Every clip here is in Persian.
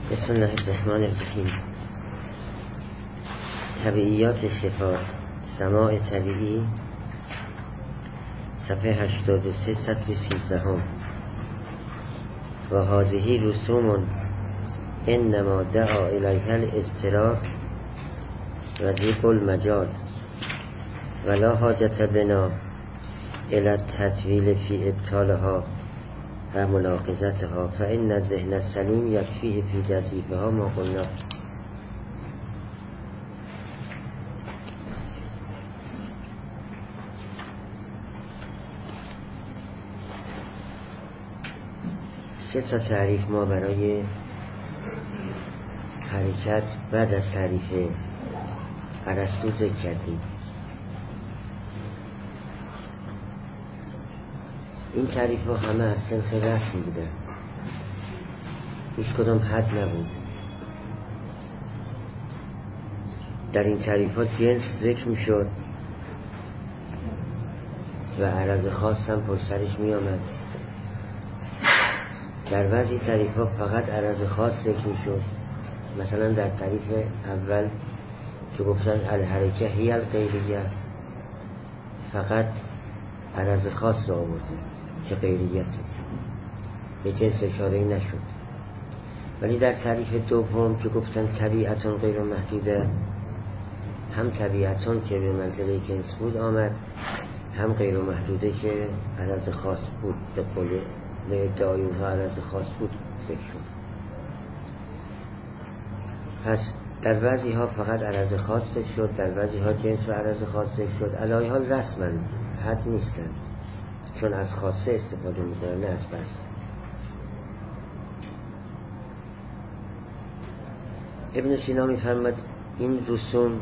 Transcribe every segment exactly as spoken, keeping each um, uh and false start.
بسم الله الرحمن الرحیم. طبیعیات شفا، سماع طبیعی، صفحه هشتاد و سه، سطر سیزدهم. و هذه رسوم انما دعا الیها الاضطرار و ضیق المجال ولا حاجت بنا الی التطویل فی ابطالها و مناقضتها فان الذهن السلیم یکفیه فی تضعیفها ما قلنا. سه تا تعریف ما برای حرکت بعد از تعریف ارسطو ذکر کردیم. این تعریف ها همه از سنخ رسم بودن، هیچ کدام حد نبود. در این تعریف ها جنس ذکر می شد و عرض خاص هم پشت سرش می آمد. در بعضی تعریف ها فقط عرض خاص ذکر می شد. مثلا در تعریف اول که گفتن الحرکه هی الغیریه، فقط عرض خاص را آورده که غیریته، به جنس اشاره نشد. ولی در تعریف دوم که گفتن طبیعتون غیر محدوده، هم طبیعتون که به منزله جنس بود آمد، هم غیر محدوده که عرض خاص بود، به قول به ادعای اونها عرض خاص بود ذکر شد. پس در بعضی ها فقط عرض خاص ذکر شد، در بعضی ها جنس و عرض خاص ذکر شد. علی حال رسما حد نیستند، چون از خاصه استفاده میکنن نه از بس. ابن سینا میفرماد این رسوم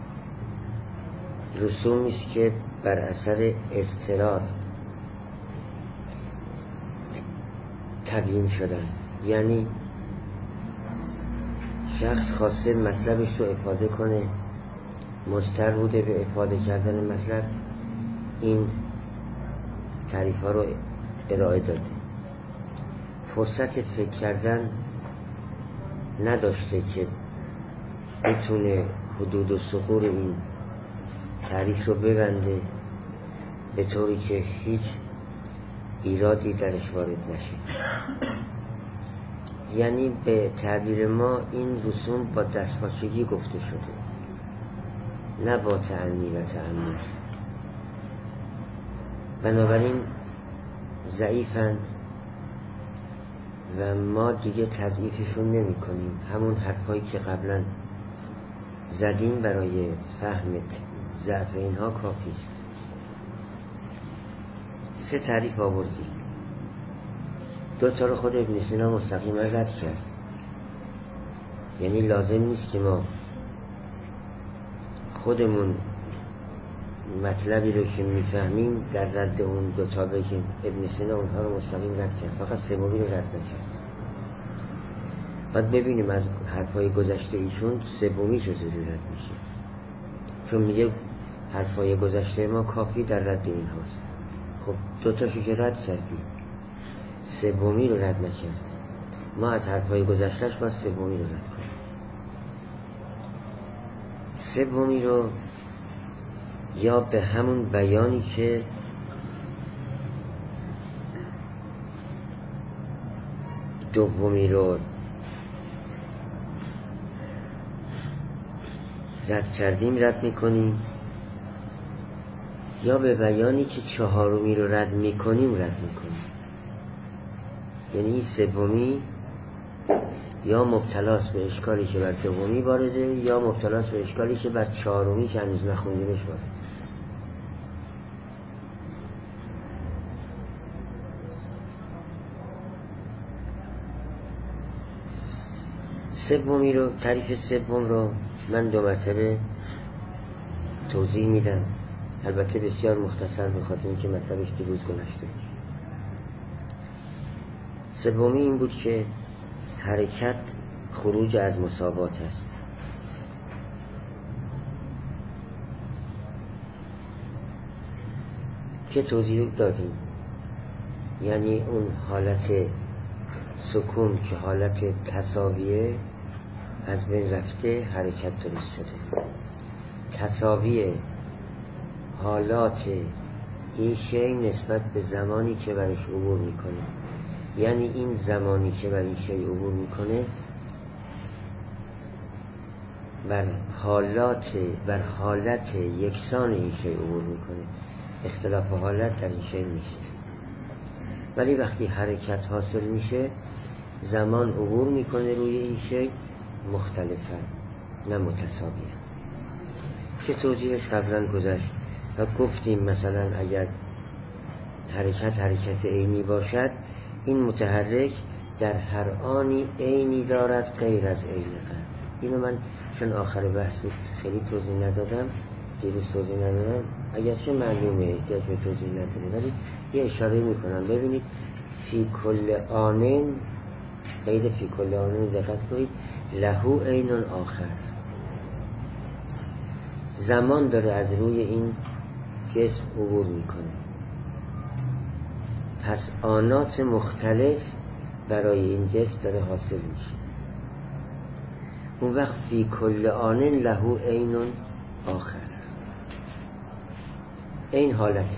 رسومی است که بر اثر اضطرار تبیین شدن، یعنی شخص خواسته مطلبش رو افاده کنه، مضطر بوده به افاده کردن مطلب، این تعریف ها رو ارائه داده. فرصت فکر کردن نداشته که بتونه حدود و ثغور این تعریف رو ببنده به طوری که هیچ ایرادی درش وارد نشه. یعنی به تعبیر ما این رسوم با دستپاچگی گفته شده، نه با تأنی و تأمل. بنابراین ضعیفند و ما دیگه تضعیفشون نمی کنیم. همون حرفایی که قبلا زدیم برای فهم ضعف اینها کافی است. سه تعریف آوردیم، دو تا رو خود ابن سینا مستقیما رد کرد. یعنی لازم نیست که ما خودمون مطلبی رو که میفهمیم در رد اون دو تا بگیم. ابن سینا اونها رو مستقیم رد کرد، فقط سومی رو رد نکرد. بعد ببینیم از حرفای گذشته ایشون سومی چطوری رد میشه، چون میگه حرفای گذشته ما کافی در رد این هاست. خب دو تاشو که رد کردی، سومی رو رد نکرد. ما از حرفای گذشتهش باید سومی رو رد کنیم. سومی رو یا به همون بیانی که دومی رو رد کردیم رد میکنیم، یا به بیانی که چهارمی رو رد میکنیم رد میکنیم. یعنی سومی یا مبتلاست به اشکالی که بر دومی وارده، یا مبتلاست به اشکالی که بر چهارمی که هنوز نخوندیمش وارده. سومی رو، تعریف سوم رو من دو مرتبه توضیح میدم، البته بسیار مختصر به خاطر اینکه مطلبش دیروز گذشته. سومی این بود که حرکت خروج از مساوات است. که توضیح دادیم، یعنی اون حالت سکون که حالت تساویه از بین رفته، حرکت درست شده. تساوی حالات این شی نسبت به زمانی که برش عبور میکنه، یعنی این زمانی که بر این شی عبور میکنه بر حالات بر حالت یکسان این شی عبور میکنه، اختلاف حالت در این شی نیست. ولی وقتی حرکت حاصل میشه، زمان عبور میکنه روی این شی، مختلفه نه متساویه، که توضیحش قبلا گذشت و گفتیم مثلا اگر حرکت حرکت عینی باشد، این متحرک در هر آنی عینی دارد غیر از عین قبل. اینو من چون آخر بحث بود خیلی توضیح ندادم، دیروز توضیح ندادم، اگرچه معلومه احتیاج به توضیح نداره، ولی یه اشاره میکنم. ببینید فی کل آنن، غیر فی کل آنن دقت کنید، لهو عین آخر، زمان داره از روی این جسم عبور میکنه، پس آنات مختلف برای این جسم داره حاصل میشه. اون وقت فی کل آنن لهو عین آخر، این حالته،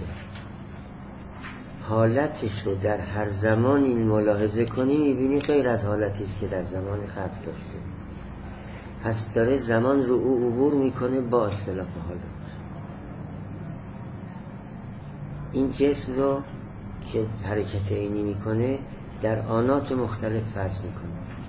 حالتش رو در هر زمانی ملاحظه کنی میبینی غیر از حالتیست که در زمان قبل داشته. پس داره زمان رو او عبور میکنه با اختلاف حالات. این جسم رو که حرکت عینی میکنه در آنات مختلف فرض میکنه،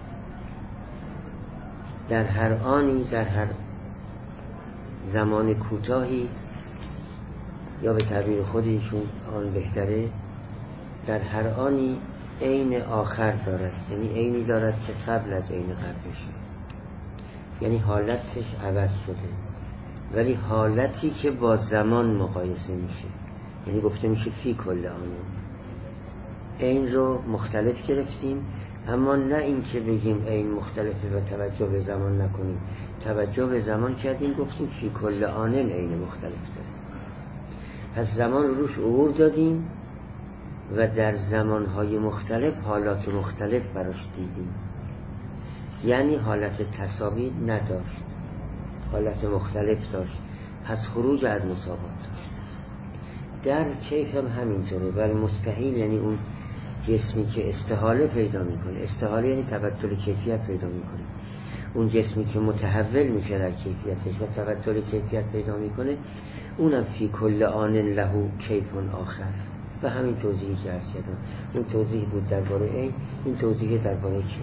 در هر آنی، در هر زمان کوتاهی، یا به تعبیر خودشون آن بهتره، در هر آنی عین آخر دارد، یعنی عینی دارد که قبل از عین قبل بشه، یعنی حالتش عوض شده، ولی حالتی که با زمان مقایسه میشه، یعنی گفته میشه فی کل آن. عین رو مختلف گرفتیم، اما نه این که بگیم عین مختلفه و توجه به زمان نکنیم، توجه به زمان کردیم، گفتیم فی کل آن عین مختلف داره. پس زمان رو روش عبور دادیم و در زمانهای مختلف حالات مختلف براش دیدیم، یعنی حالت تساوی نداشت، حالت مختلف داشت، پس خروج از مساوات داشت. در کیف هم همینطوره، ولی مستحیل، یعنی اون جسمی که استحاله پیدا میکنه، استحاله یعنی تبدل کیفیت پیدا میکنه، اون جسمی که متحول میشه در کیفیتش و تبدل کیفیت پیدا میکنه، اونم فی کل آن لهو کیف آخر. و همین توضیحی که عرض کردم، اون توضیح بود درباره این، این توضیح درباره کیف.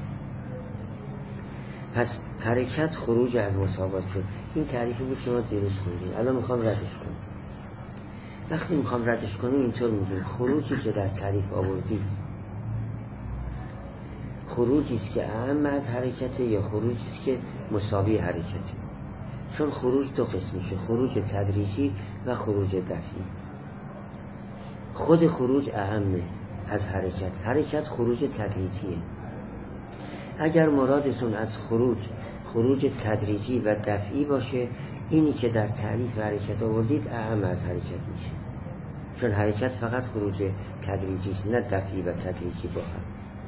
پس حرکت خروج از مساوات شد. این تعریفی بود که ما دیروز خوندیم، الان میخوام ردش کنم. وقتی میخوام ردش کنم اینطور میگیم خروجی که در تعریف آوردید خروجی است که اعم از حرکته یا خروجی است که مساوی حرکته. چون خروج دو قسم میشه، خروج تدریجی و خروج دفعی. خود خروج اعمه از حرکت، حرکت خروج تدریجیه. اگر مرادتون از خروج خروج تدریجی و دفعی باشه، اینی که در تعریف حرکت آوردید اعم از حرکت میشه، چون حرکت فقط خروج تدریجی است، نه دفعی و تدریجی با هم.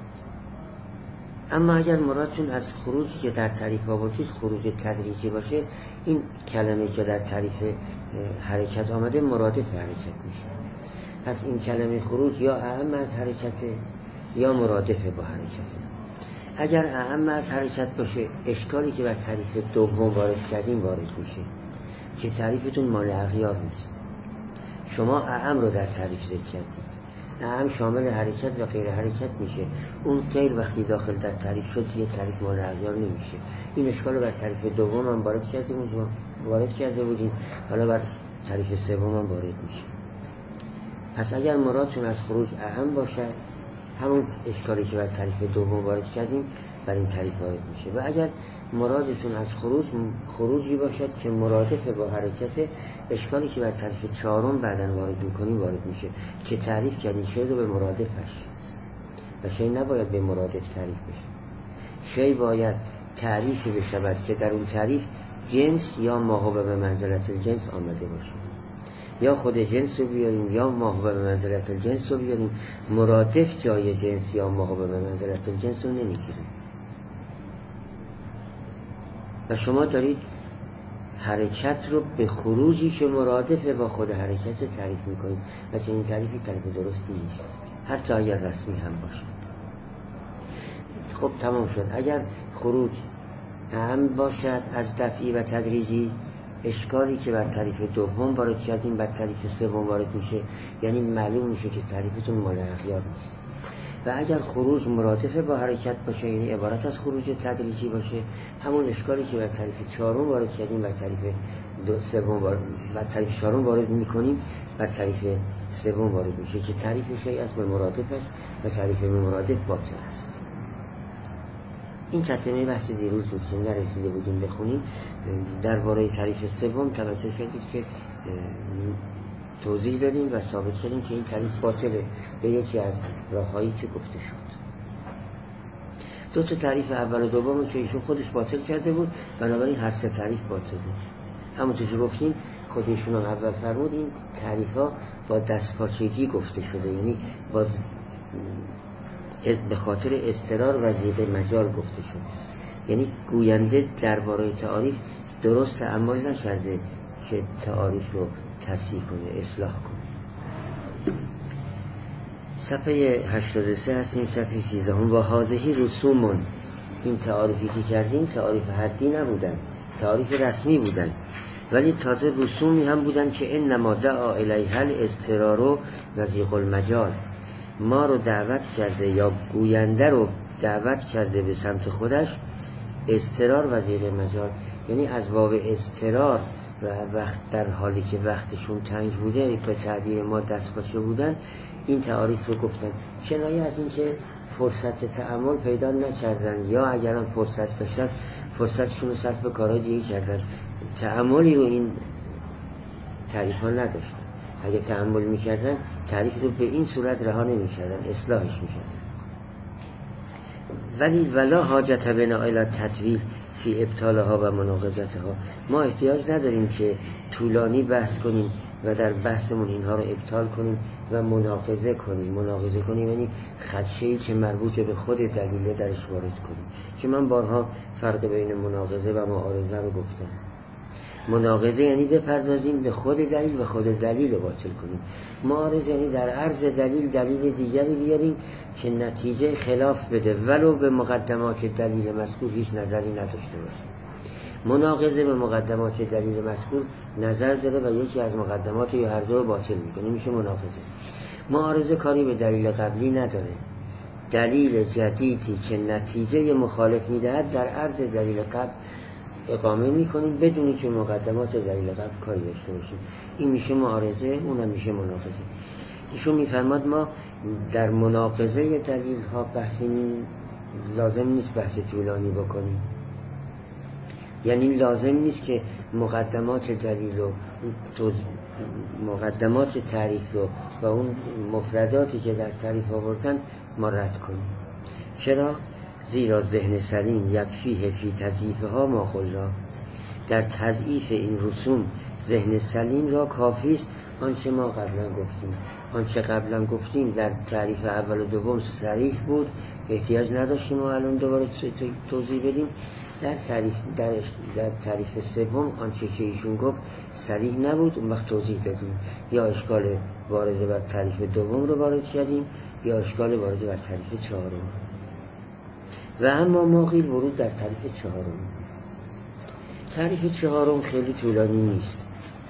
اما اگر مرادتون از خروجی که در تعریف آوردید خروج تدریجی باشه، این کلمه که در تعریف حرکت آمده مرادف حرکت میشه. پس این کلمه خروج یا اعم از حرکته یا مرادف با حرکته. اگر اعم از حرکت باشه، اشکالی که بر تعریف دوم وارد کردیم وارد میشه که تعریفتون مال اغیار نیست. شما اعم رو در تعریف ذکر کردید، اعم شامل حرکت و غیر حرکت میشه، اون غیر وقتی داخل در تعریف شد دیگه تعریف مال اغیار نمیشه. این اشکال رو بر تعریف دوم هم وارد کردیم، وارد کرده بودیم، حالا بر تعریف سوم هم وارد میشه. پس اگر مرادتون از خروج اعم باشد، همون اشکالی که بر تعریف دوم وارد کردیم بر این تعریف وارد میشه. و اگر مرادتون از خروج خروجی باشد که مرادف با حرکت، اشکالی که بر تعریف چهارم بعداً وارد میکنیم وارد میشه که تعریف کردیم شی رو به مرادفش، و شی نباید به مرادف تعریف بشه. شی باید تعریف بشود که در اون تعریف جنس یا ما هو به منزلت الجنس آمده باشه. یا خود جنس رو بیاریم یا ما هو به منزلت الجنس رو بیاریم، مرادف جای جنس یا ما هو به منزلت الجنس رو نمیگیریم. و شما دارید حرکت رو به خروجی که مرادفه با خود حرکت تعریف میکنید و که این تعریفی تعریف درستی نیست، حتی اگر رسمی هم باشد. خب تمام شد. اگر خروج اهم باشد از دفعی و تدریجی، اشکالی که بر تعریف دوم وارد کردیم بر تعریف سوم وارد میشه، یعنی معلوم میشه که تعریفتون مال اغیار نیست. و اگر خروج مرادفه با حرکت باشه، یعنی عبارت از خروج تدریجی باشه، همون اشکالی که بر تعریف چهارم وارد کردیم بر تعریف دو سوم وارد بر تعریف چهارم وارد میکنیم بر تعریف سوم وارد میشه که تعریف شیء از به مرادفش و تعریف به مرادف باطل است. این تتمه بحث دیروز بود که نرسیده بودیم بخونیم. درباره تعریف سوم توجه کردید که توضیح دادیم و ثابت کردیم که این تعریف باطله به یکی از راههایی که گفته شد. دو تا تعریف اول و دوم که ایشون خودش باطل کرده بود، بنابراین هر سه تعریف باطله. همونطور که گفتیم خود ایشون هم اول فرمود این تعریف ها با دستپاچگی گفته شده، یعنی با به خاطر اضطرار و ضیق مجال گفته شد. یعنی گوینده درباره تعریف درست تأمل نکرده که تعریف رو تصحیح کنه، اصلاح کنه. صفحه هشتاد و سه هستیم، صفحه سیزده هم. با هازهی رسومون، این تعریفی که کردیم تعریف حدی نبودن، تعریف رسمی بودن، ولی تازه رسومی هم بودن که انما دعا الیها الاضطرار و ضیق المجال، ما رو دعوت کرده یا گوینده رو دعوت کرده به سمت خودش اضطرار و ضیق مجال، یعنی از باب اضطرار و وقت در حالی که وقتشون تنگ بوده به تعبیر ما دستپاچه بودن این تعاریف رو گفتن، کنایه از این که فرصت تأمل پیدا نکردن یا اگرم فرصت داشتن فرصتشون رو صرف به کارهای دیگه کردن، تأملی رو این تعریف ها نداشتن. اگه تأمل میکردن تعریف رو به این صورت رها نمیکردن، اصلاحش میکردن. ولی ولا حاجت بنا الی تطویل فی ابطالها و مناقضتها، ما احتیاج نداریم که طولانی بحث کنیم و در بحثمون اینها رو ابطال کنیم و مناقضه کنیم. مناقضه کنیم یعنی خدشه‌ای که مربوط به خود دلیل درش وارد کنیم، که من بارها فرق بین مناقضه و معارضه رو گفتم. مناقضه یعنی بپردازیم به خود دلیل و خود دلیل رو باطل کنیم. معارضه یعنی در عرض دلیل دلیل دیگری بیاریم که نتیجه خلاف بده ولو به مقدمات دلیل مذکور هیچ نظری نداشته باشه. مناقضه به مقدمات دلیل مذکور نظر داره و یکی از مقدمات یا هر دو رو باطل میکنه، میشه مناقضه. معارضه کاری به دلیل قبلی نداره، دلیل جدیدی که نتیجه مخالف میدهد در عرض دلیل قبل اقامه میکنیم بدونی که مقدمات دلیل قبل کاری داشته باشیم. این میشه معارضه، اونم میشه مناقضه. ایشون میفرماد ما در مناقضه دلیل ها بحثی لازم نیست بحث طولانی بکنیم، یعنی لازم نیست که مقدمات دلیل و مقدمات تعریف رو و اون مفرداتی که در تعریف آوردن ما رد کنیم. چرا؟ زیرا ذهن سلیم یکفیه فی تضعیفها ما قلنا، در تضعیف این رسوم ذهن سلیم را کافی است آنچه ما قبلا گفتیم. آنچه قبلا گفتیم در تعریف اول و دوم صریح بود، احتیاج نداشتیم و الان دوباره توضیح بدیم. در تعریف در, در تعریف سوم آنچه که ایشون گفت صریح نبود، اون وقت توضیح دادیم، یا اشکال وارد بر تعریف دوم رو وارد کردیم یا اشکال وارد بر تعریف چهارم. و اما ما قیل ورود در تعریف چهارم. تعریف چهارم خیلی طولانی نیست.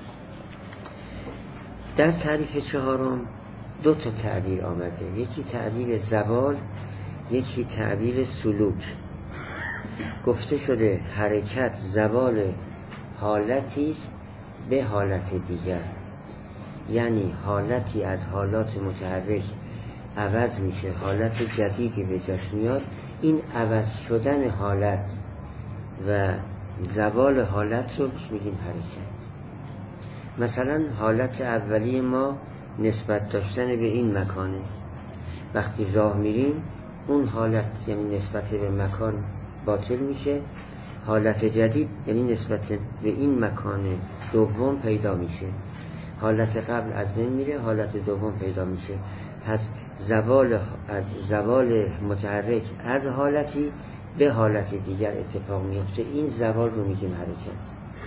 در تعریف چهارم دو تا تعبیر آمده، یکی تعبیر زوال، یکی تعبیر سلوک. گفته شده حرکت زوال حالتی است به حالت دیگر، یعنی حالتی از حالات متحرک عوض میشه، حالت جدیدی به جاش میاد. این عوض شدن حالت و زوال حالت رو میگیم حرکت. مثلا حالت اولی ما نسبت داشتن به این مکانه، وقتی راه میریم اون حالت یعنی نسبت به مکان باطل میشه، حالت جدید یعنی نسبت به این مکان دوم پیدا میشه. حالت قبل از بین میره، حالت دوم پیدا میشه. پس زوال از زوال متحرک از حالتی به حالت دیگر اتفاق میفته، این زوال رو میگیم حرکت.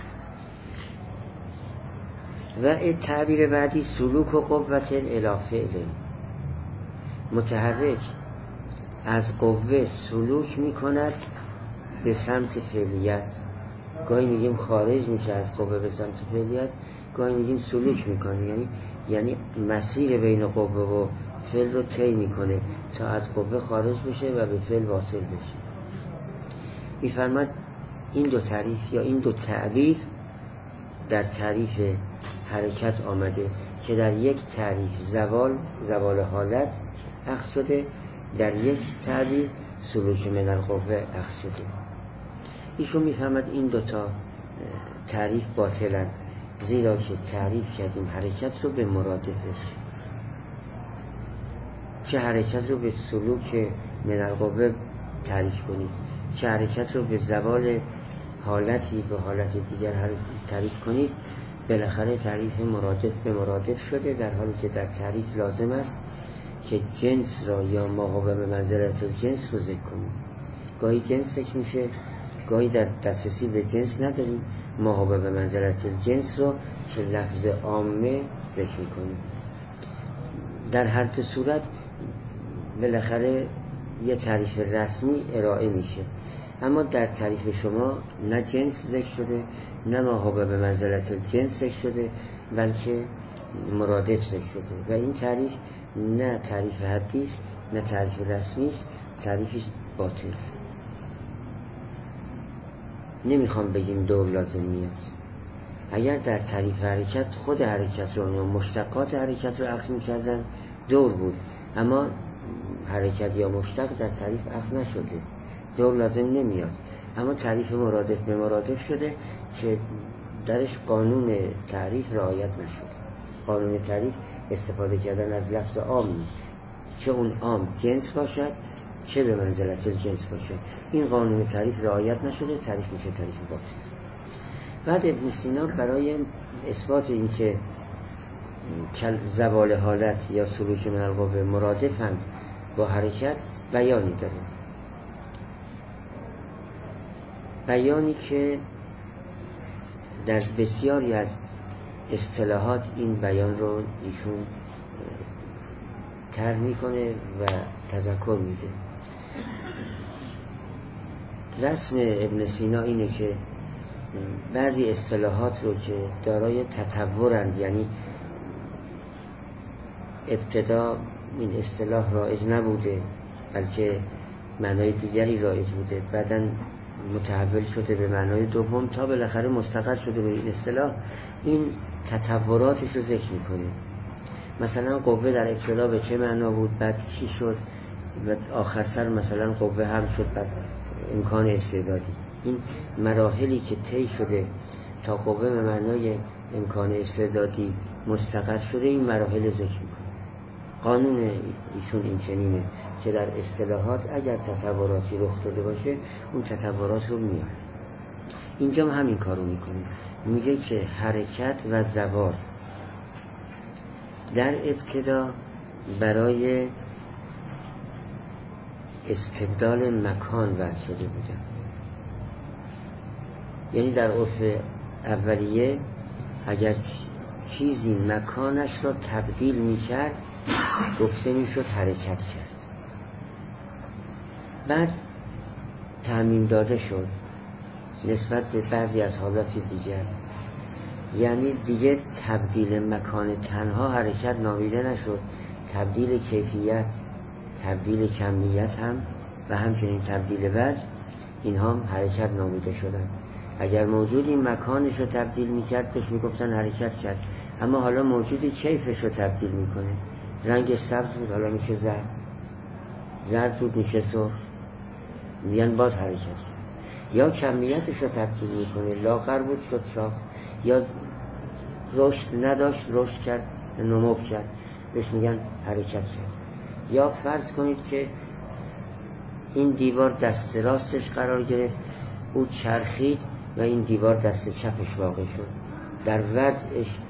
و تعبیر بعدی سلوک و قوت الی فعل. متحرک از قوه سلوک میکند به سمت فعلیت. گاهی میگیم خارج میشه از قوه به سمت فعلیت، گاهی میگیم سلوک میکنه، یعنی یعنی مسیر بین قوه و فعل رو طی میکنه تا از قوه خارج بشه و به فعل واصل بشه. میفرماد این دو تعریف یا این دو تعبیر در تعریف حرکت آمده که در یک تعریف زوال زوال حالت اخذ شده، در یک تعبیر سلوک من القوه اخذ شده. ایشون میفهمد این دوتا تعریف باطلند، زیرا که تعریف کردیم حرکت رو به مرادفش. چه حرکت رو به سلوک من القوه تعریف کنید، چه حرکت رو به زوال حالتی به حالت دیگر تعریف کنید، بالاخره تعریف مرادف به مرادف شده، در حالی که در تعریف لازم است که جنس را یا ما هو به منزلت الجنس رو ذکر کنیم. گاهی جنس ذکر میشه، گاهی در دسترسی به جنس نداریم، ما هو به منزلت الجنس رو که لفظ عامه ذکر میکنیم. در هر دو صورت بالاخره یه تعریف رسمی ارائه میشه، اما در تعریف شما نه جنس ذکر شده، نه ما هو به منزلت الجنس ذکر شده، بلکه مرادف ذکر شده و این تعریف نه تعریف حدی است نه تعریف رسمی است، تعریفی باطل. نمیخوام بگیم دور لازم میاد. اگر در تعریف حرکت خود حرکت رو یا مشتقات حرکت رو اخذ میکردن دور بود، اما حرکت یا مشتق در تعریف اخذ نشده، دور لازم نمیاد. اما تعریف مرادف به مرادف شده که درش قانون تعریف رعایت نشده. قانون تعریف استفاده کردن از لفظ عام، چه اون عام جنس باشد چه به منزلت الجنس باشه، این قانون تعریف رعایت نشده، تعریف میشه تعریف باطل. بعد ابن سینا برای اثبات این که زوال حالت یا سلوک من القوه مرادفند با حرکت بیانی داره، بیانی که در بسیاری از اصطلاحات این بیان رو ایشون طرح میکنه و تذکر میده. رسم ابن سینا اینه که بعضی اصطلاحات رو که دارای تطورند، یعنی ابتدا این اصطلاح رایج نبوده بلکه معنای دیگری رایج بوده، بعداً متحول شده به معنای دوم تا بالاخره مستقر شده به این اصطلاح، این تطوراتش رو ذکر میکنه. مثلا قوه در ابتدا به چه معنا بود، بعد چی شد و آخر سر مثلا قوه هم شد بعد امکان استعدادی. این مراحلی که طی شده تا قوه به معنای امکان استعدادی مستقر شده، این مراحل ذکر میکنه. قانون ایشون این چنینه که در اصطلاحات اگر تطوراتی رخ داده باشه اون تطورات رو میاره. اینجا هم همین کارو میکنه، میگه که حرکت و زوال در ابتدا برای استبدال مکان وضع شده بودن، یعنی در عرف اولیه اگر چیزی مکانش را تبدیل میکرد گفته میشد حرکت کرد. بعد تعمیم داده شد نسبت به بعضی از حالات دیگر، یعنی دیگه تبدیل مکان تنها حرکت نامیده نشد، تبدیل کیفیت، تبدیل کمیت هم و همچنین تبدیل وزن، اینها هم حرکت نامیده شدن. اگر موجودی مکانش رو تبدیل میکرد بهش میگفتن حرکت کرد، اما حالا موجودی کیفش رو تبدیل میکنه، رنگ سبز بود حالا میشه زرد، زرد بود میشه سرخ، میگن باز حرکت کرد. یا کمیتش رو تبدیل میکنه، لاغر بود شد شاخ، یا رشد نداشت رشد کرد نمو کرد، بهش میگن حرکت کرد. یا فرض کنید که این دیوار دست راستش قرار گرفت، او چرخید و این دیوار دست چپش واقع شد، در وضعش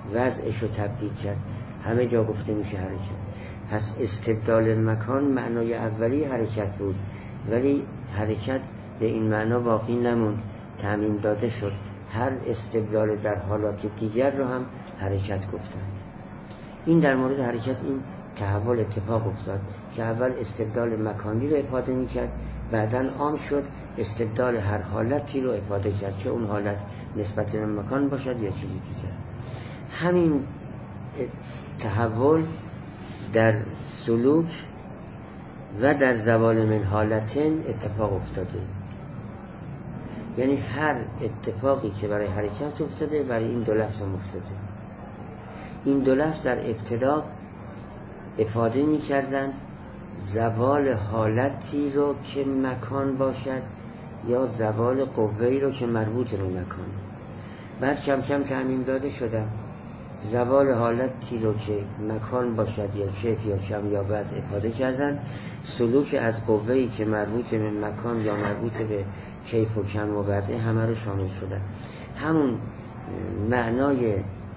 وضعش رو تبدیل کرد، همه جا گفته میشه حرکت. پس استبدال مکان معنای اولی حرکت بود، ولی حرکت به این معنا باقی نموند، تعمیم داده شد. هر استبدال در حالات دیگر رو هم حرکت گفتند. این در مورد حرکت این تحول اتفاق افتاد که اول استبدال مکانی رو افاده میکرد، بعداً عام شد استبدال هر حالتی رو افاده کرد، چه اون حالت نسبت به مکان باشد یا چیزی دیگر. همین تحول در سلوک و در زوال من حالتین اتفاق افتاده. یعنی هر اتفاقی که برای حرکت افتاده برای این دو لفظ هم افتاده. این دو لفظ در ابتدا افاده می کردند زوال حالتی رو که مکان باشد یا زوال قوه‌ای رو که مربوط به مکان. بعد کم کم تعمیم داده شدن زوال حالتی رو که مکان باشد یا کیف یا کم یا وضع افاده کردن، سلوک از قوه‌ای که مربوط به مکان یا مربوط به کیف و کم و وضع همه رو شامل شدن. همون معنای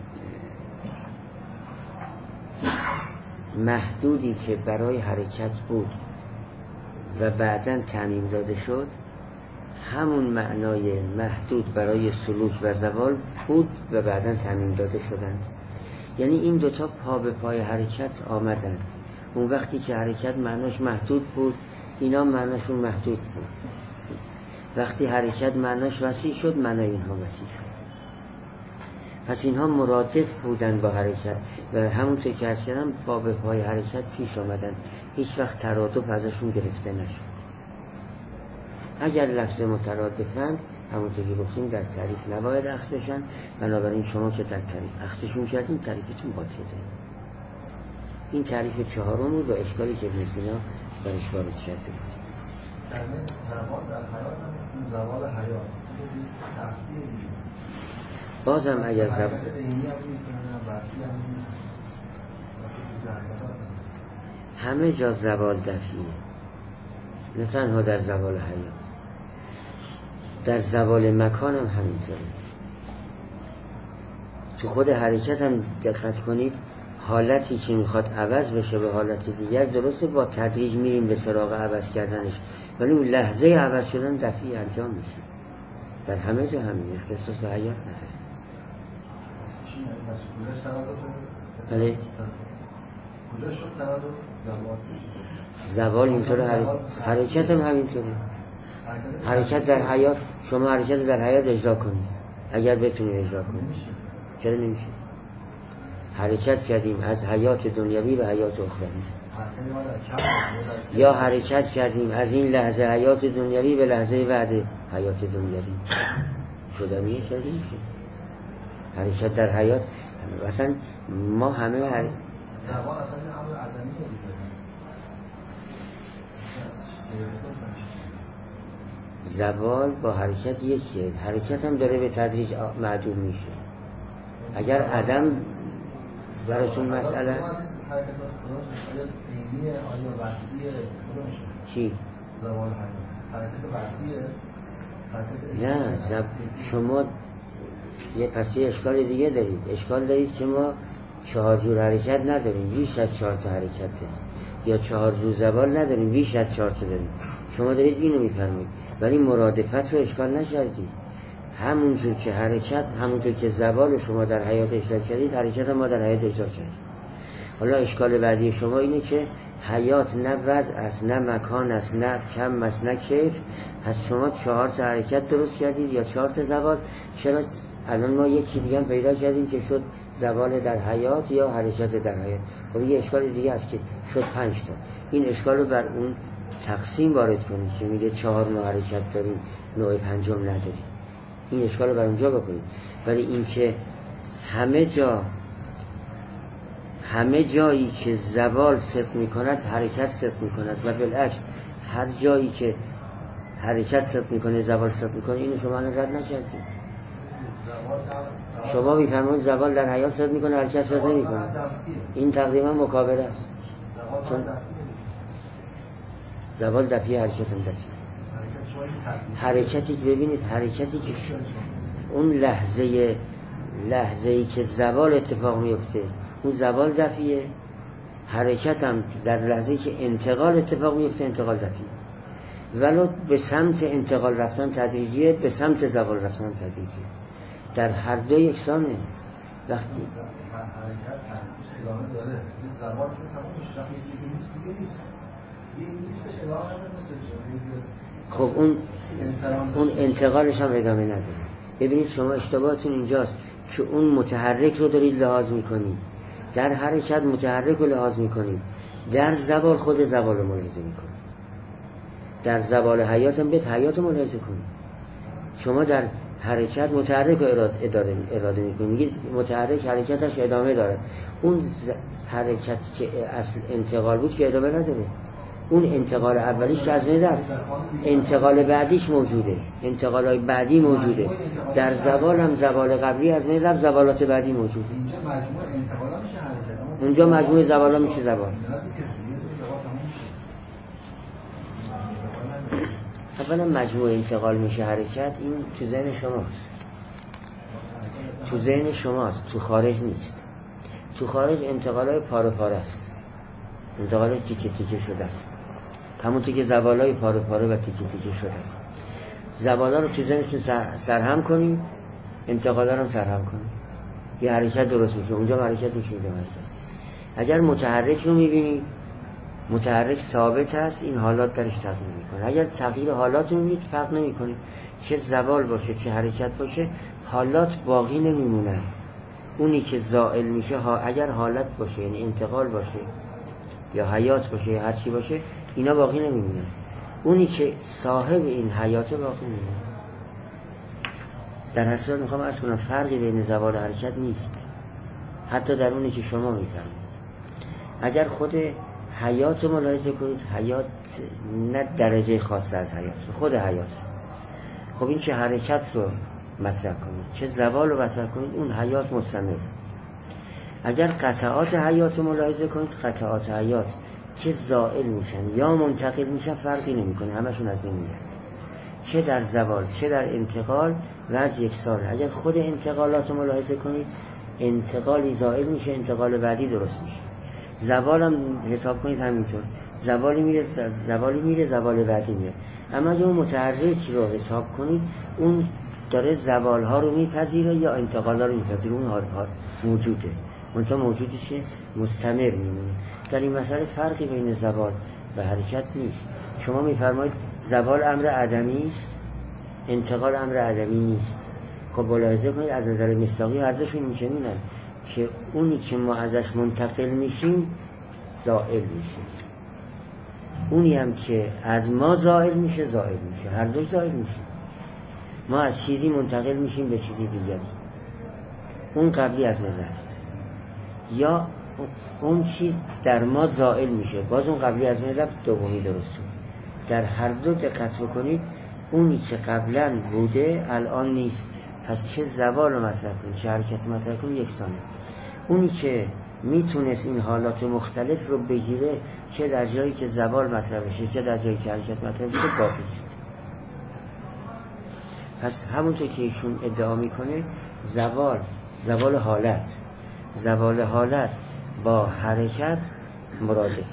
محدودی که برای حرکت بود و بعداً تعمیم داده شد، همون معنای محدود برای سلوک و زوال بود و بعداً تعمیم داده شدند. یعنی این دوتا پا به پای حرکت آمدند. اون وقتی که حرکت معناش محدود بود، اینا معناشون محدود بود. وقتی حرکت معناش وسیع شد، معنای اینها وسیع شد. پس اینها مرادف بودن با حرکت و همونطور که عرض کردم پا به پای حرکت پیش آمدن، هیچ وقت ترادف ازشون گرفته نشد. اگر لفظ مترادفند همونطور که گفتیم در تعریف نباید اخذ بشن، بنابراین شما که در تعریف اخذشون کردین تعریفتون باطله. این تعریف چهارم بود و اشکالی که ابن سینا برش وارد کرده بود. در زوال در حیات این زوال حیات تفکیه دیگه بازم اگر زوال همه جا زوال دفعیه، نه تنها در زوال حیات، در زوال مکان هم همینطوره. تو خود حرکت هم دقت کنید، حالتی که میخواد عوض بشه به حالت دیگر، درسته با تدریج میریم به سراغ عوض کردنش، ولی اون لحظه عوض شدن دفعی انجام میشه. در همه جا همین، اختصاص به حیات نداره. بله کجا شد ترادف؟ زوال اینطوره، حرکت هم همینطوره. حرکت در حیات، شما حرکت در حیات اجرا کنید اگر بتونید اجرا کنید. چرا نمیشه؟ حرکت کردیم از حیات دنیوی به حیات اخروی، یا حرکت کردیم از این لحظه حیات دنیوی به لحظه بعد حیات دنیوی، شدنیه چرا نمیشه؟ حرکت در حیات مثلا ما همه هر... زوال اصلا امر عدمیه. زوال با حرکت یکیه، حرکت هم داره به تدریج معدوم میشه. اگر عدم براتون مسئله است چی؟ زوال حرکت وصلیه، نه زب... شما یه پس یه اشکال دیگه دارید. اشکال دارید که ما چهار جور حرکت نداریم، بیش از چهار تا حرکت داریم، یا چهار جور زوال نداریم، بیش از چهار تا داریم. شما دارید اینو میفرمایید، ولی مرادفت رو اشکال نشدید. همونجور که حرکت، همونجور که زوال شما در حیات اجرا کردید، حرکت ما در حیات اجرا کردید. حالا اشکال بعدی شما اینه که حیات نه وضع است، نه مکان است، نه کم است، نه کیف. پس شما چهار تا حرکت درست کردید یا چهار تا زوال. چرا الان ما یکی دیگه هم پیدا کردیم که شد زوال در حیات یا حرکت در حیات؟ خب یه اشکال دیگه است که شد پنج تا. این اشکال رو بر اون تقسیم وارد کنید که میگه چهار نوع حرکت داریم، نوع پنجم نداریم. این اشکال رو بر اونجا بکنید. ولی این که همه جا همه جایی که زوال صدق میکند حرکت صدق میکند و بالعکس هر جایی که حرکت صدق میکنه زوال صدق میکنه، اینو شما الان رد نکردید. شما میفرمایید زوال در حیات صدق میکنه، حرکت صدق نمیکنه. این تقریبا مکابره است. چون زوال دفعی، حرکت هم دفعی. حرکتی که ببینید، حرکتی که اون لحظه لحظه ای که زوال اتفاق میفته اون زوال دفعیه، حرکت هم در لحظه ای که انتقال اتفاق میفته انتقال دفعیه، ولو به سمت انتقال رفتن تدریجیه، به سمت زوال رفتن تدریجیه، در هر دو یکسانه. وقتی حرکت تحقیقش ادامه داره، این زوال که تمام میشه، وقتی یکی نیست دیگه نیست، یه این نیستش ادامه نداره. مثل خب اون اون انتقالش هم ادامه نداره. ببینید شما اشتباهتون اینجاست که اون متحرک رو دارید لحاظ میکنید، در حرکت متحرک رو لحاظ میکنید، در زوال خود زوال رو ملاحظه میکنید، در زوال حیات هم بیت حیات رو ملاحظه کنید. شما در حرکت متحرک رو اراده, اراده میکنید، میگید متحرک حرکتش ادامه داره، اون ز... حرکت که اصل انتقال بود که ادامه نداره، اون انتقال اولیش که از بین رفت، انتقال بعدیش موجوده، انتقالای بعدی موجوده، در زوال هم زوال قبلی از بین رفت، زوالات بعدی موجوده. اینجا مجموع انتقالا میشه حرکت، اونجا مجموع زوالا میشه زوال. اولا مجموع انتقال میشه حرکت، این تو ذهن شماست، تو ذهن شماست، تو خارج نیست. تو خارج انتقالای پاره پاره است، انتقال تیکه تیکه شده است، همونطور که زوالای پاره پاره و تیکه تیکه شده است. زوالا رو تو ذهنتون سرهم کنید، انتقالا رو سرهم کنید، یه حرکت درست میشه، اونجا حرکت میشه، اونجا حرکت. اگر متحرک رو میبینید، متحرک ثابت است، این حالات درش تغییر میکنه. اگر تغییر حالات رو میبینید فرق نمیکنه، چه زوال باشه چه حرکت باشه، حالات باقی نمیمونند. اونی که زائل میشه ها، اگر حالت باشه یعنی انتقال باشه یا حیات باشه یا هر چی باشه، اینا باقی نمیمونن. اونی که صاحب این حیات باقی میمونه. در هر صورت میخوام عرض کنم فرقی بین زوال و حرکت نیست، حتی در اونی که شما میفهمید. اگر خود حیات رو ملاحظه کنید، حیات نه درجه خاص از حیات، خود حیات. خب این چه حرکت رو مطرح کنید چه زوال رو مطرح کنید، اون حیات مستمر. اگر قطعات حیات رو ملاحظه کنید، قطعات حیات که زائل میشن یا منتقل میشن فرقی نمیکنه، همشون از بین میرن، چه در زوال چه در انتقال و از یک سال. اگر خود انتقالات رو ملاحظه کنید، انتقالی زائل میشه، انتقال بعدی درست میشه. زوال هم حساب کنید همینطور، زوالی میره زوالی میره زوال بعدی میره. اما اگه اون متحرک رو حساب کنید، اون داره زوال ها رو میپذیره یا انتقال ها رو میپذیره، اون حال ها موجوده، منتها موجودش مستمر میمونه. در این مسئله فرقی بین زوال و حرکت نیست. شما میفرمایید زوال امر عدمی است، انتقال امر عدمی نیست. خب ملاحظه کنید از نظر مصداقی هر دوشون میشنونن که اونی که ما ازش منتقل میشیم زائل میشه، اونی هم که از ما زائل میشه زائل میشه، هر دو زائل میشه. ما از چیزی منتقل میشیم به چیزی دیگری، اون قبلی از ما رفت، یا اون چیز در ما زائل میشه، باز اون قبلی از ما رفت، دومی درست شد. در هر دو دقت بکنید، اونی که قبلا بوده الان نیست، پس چه زوال رو مطرح کنید چه حرکت مطرح کنید یکسانه. اونی که میتونست این حالات مختلف رو بگیره، چه در جایی که زوال مطرح بشه چه در جایی که حرکت مطرح بشه، باقی است. پس همونطور که ایشون ادعا میکنه، زوال زوال حالت زوال حالت با حرکت مرادفه،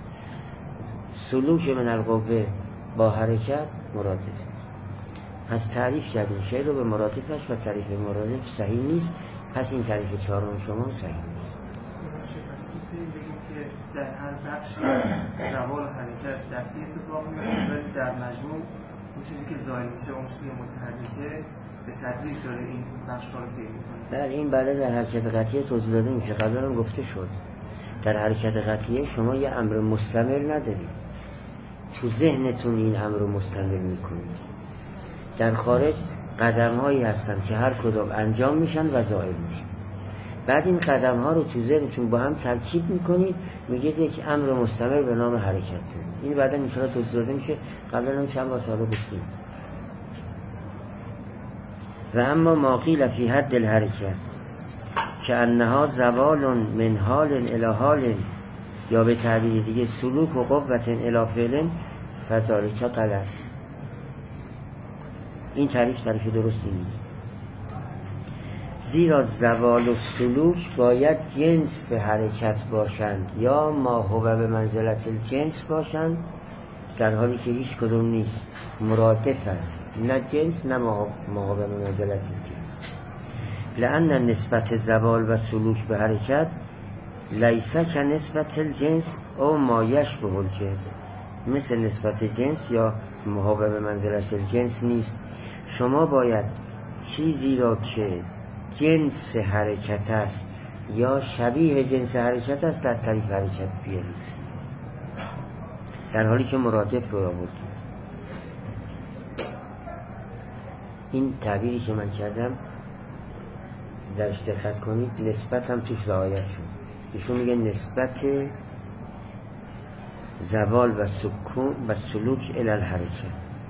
سلوک من القوه با حرکت مرادفه. پس تعریف کردیم شعر رو به مرادفش و تعریف مرادف صحیح نیست، پس این تعریف چهارم شما صحیح نیست. بگیم که در هر بخشی زوال حرکت دفعی اتفاق میفته، ولی در مجموع اون چیزی که زائل میشه اون چیزی متحرکه به تدریج داره این بخش‌ها رو طی می‌کنه. بله این بله در حرکت قطعیه توضیح داده میشه، قبلا هم گفته شد. در حرکت قطعیه شما یه امر مستمر ندارید، تو ذهنتون این امر رو مستمر میکنید. در خارج قدم هایی هستن که هر کدام انجام میشن و زائل میشن، بعد این قدم ها رو تو ذهنتون با هم ترکیب میکنید، میگید یک امر مستمر به نام حرکت. این بعدا ان شاء الله توضیح داده میشه، قبلا هم چند بار تا حالا گفتیم. و اما ما قیل فی حد الحرکت که انها زوال من حال الی حال، یا به تعبیر دیگه سلوک و قوت الی فعل، فذلک غلط. این تعریف تعریف درستی نیست. زیرا زوال و سلوک باید جنس حرکت باشند یا ما هو به منزلت الجنس باشند، در حالی که هیچ کدوم نیست، مرادف است، نه جنس نه ما هو به منزلت الجنس. لأن نسبت زوال و سلوک به حرکت لیس که نسبت الجنس او ما یشبه الجنس، مثل نسبت جنس یا ما هو به منزلت الجنس نیست. شما باید چیزی را که جنس حرکت است یا شبیه جنس حرکت است در طریق حرکت بیارید، در حالی که مرادف رو آوردید. این تعبیری که من کردم درش دقت کنید، نسبت هم توش رعایت شد. ایشون میگه نسبت زوال و سکون و سلوک الی الحرکت،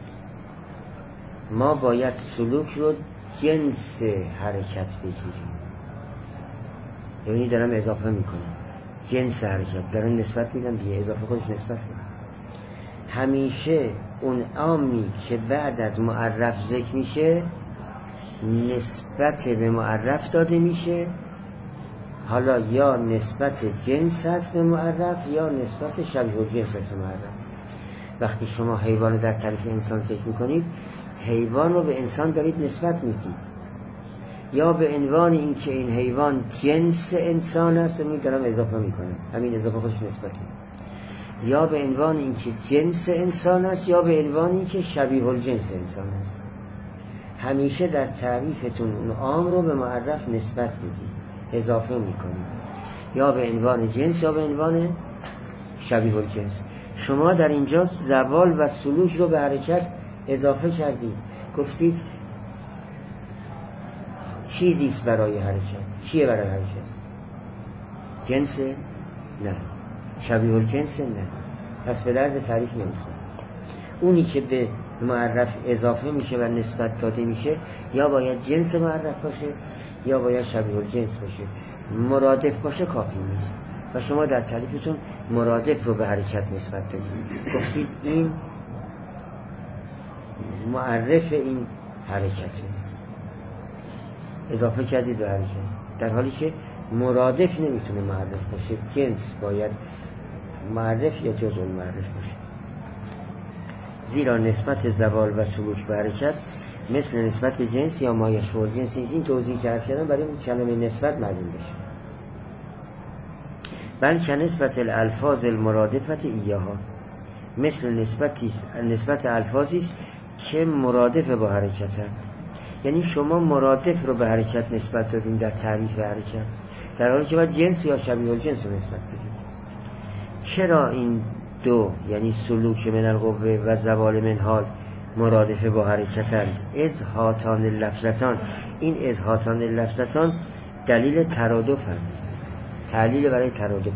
ما باید سلوک رو جنس حرکت بگیریم. یعنی دارم اضافه میکنم جنس حرکت، دارم نسبت میدم دیگه، اضافه خودش نسبت میدم. همیشه اون عامی که بعد از معرف ذکر میشه نسبت به معرف داده میشه، حالا یا نسبت جنس هست به معرف یا نسبت شبیه الجنس هست به معرف. وقتی شما حیوان رو در تعریف انسان ذکر میکنید، حیوان رو به انسان دارید نسبت میدید، یا به عنوان این که این حیوان جنس انسان است و میدارم اضافه میکنم، همین اضافه خودش نسبته، یا به عنوان این که جنس انسان است یا به عنوان این که شبیه الجنس انسان است. همیشه در تعریفتون اون عام رو به معرف نسبت میدید، اضافه میکنید، یا به عنوان جنس یا به عنوان شبیه الجنس. شما در اینجا زوال و سلوک رو به حرکت اضافه کردید، گفتید چیزیست برای حرکت. چیه برای حرکت؟ جنس؟ نه. شبیه الجنس؟ نه. پس به درد تعریف نمیخواد. اونی که به معرف اضافه میشه و نسبت داده میشه یا باید جنس معرف باشه یا باید شبیه الجنس باشه. مرادف باشه کافی نیست و شما در تعریفتون مرادف رو به حرکت نسبت دادید، گفتید این معرف این حرکته، اضافه کردید به حرکت، در حالی که مرادف نمیتونه معرف باشه، جنس باید معرف یا جزء المعرف باشه. زیرا نسبت زوال و سلوک به حرکت مثل نسبت جنس یا ما یشبه جنس نیست. این توضیح که عرض کردم برای اون کلمه نسبت معلوم بشه. بلکه نسبت الالفاظ المرادفت ایاها، مثل نسبتی نسبت الفاظی است که مرادف با حرکت هست. یعنی شما مرادف رو به حرکت نسبت دادین در تعریف حرکت، در حالی که باید جنس یا شبیه الجنس رو نسبت بدید. چرا این دو یعنی سلوک من القوه و زوال من حال مرادفه با حرکتند؟ از هاتان لفظتان، این از هاتان لفظتان دلیل ترادف هم، تعلیل برای ترادف.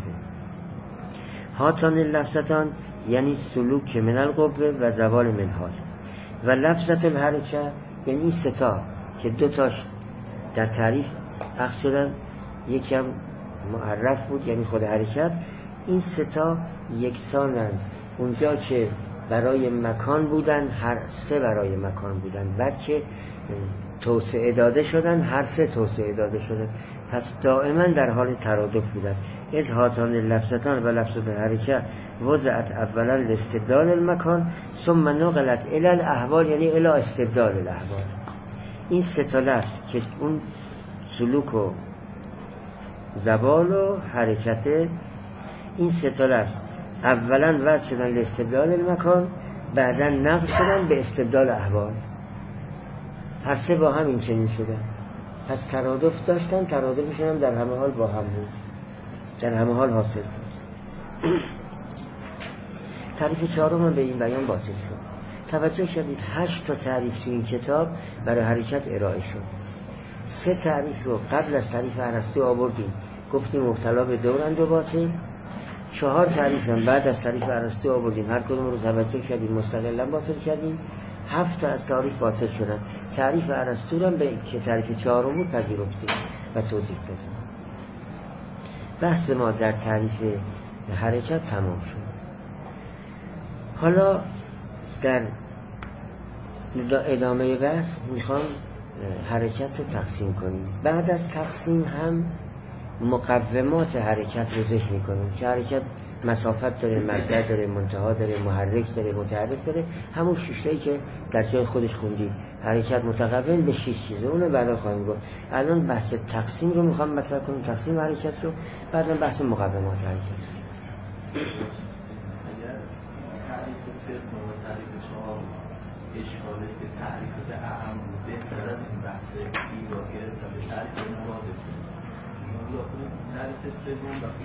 هاتان لفظتان یعنی سلوک من القوه و زوال من حال، و لفظت الحرکت یعنی این ستا که دو تاش در تعریف اخذ شدن، یکم معرف بود یعنی خود حرکت، این ستا یکسانند. اونجا که برای مکان بودن هر سه برای مکان بودن، بعد که توسعه داده شدن هر سه توسعه داده شدن، پس دائما در حال ترادف بودن. از هاتان لفظتان و لفظت حرکت وضعت اولا لاستبدال المکان ثم نقلت الی الاحوال یعنی الی استبدال الاحوال. این سه تا لفظ که اون سلوک و زوال و حرکت، این سه تا لفظ اولا وضع شدن لاستبدال المکان، بعدا نقل شدن به استبدال احوال. هر سه با هم این چنین شدن، پس ترادف داشتن، ترادفشون هم در همه حال با هم بود، در همه حال حاصل بود. تعریف چهارم هم به این بیان باطل شد. توجه شدید هشت تا تعریف تو این کتاب برای حرکت ارائه شد. سه تعریف رو قبل از تعریف ارسطو آوردیم، گفتیم مبتلا به دورند و باطل. چهار تعریف هم بعد از تعریف ارسطو آوردیم، هر کدوم رو توجه شدید مستقلا باطل کردیم. هفت تا از تعریف باطل شدن. تعریف ارسطو هم به که تعریف چهارم بود پذیرفتیم و توضیح دادیم. بحث ما در تعریف حرکت تمام شد. حالا در ادامه بحث میخوام حرکت رو تقسیم کنیم. بعد از تقسیم هم مقومات حرکت رو ذکر میکنیم که حرکت مسافت داره، مبدأ داره، منتها داره، محرک داره، متحرک داره، همون شیشتایی که در جای خودش خوندید. حرکت متقوم به شش چیزه، اونو بعدا خواهیم گفت. الان بحث تقسیم رو میخوام مطرح کنیم، تقسیم حرکت رو، بعدا بحث مقومات حرکت. اگر تعریف صرف و تعریف چهار اشکاله که تعریف به اعم بهتر از این بحث این را گرفت و به تعریف مرادف شما کنید. تعریف سوم وقتی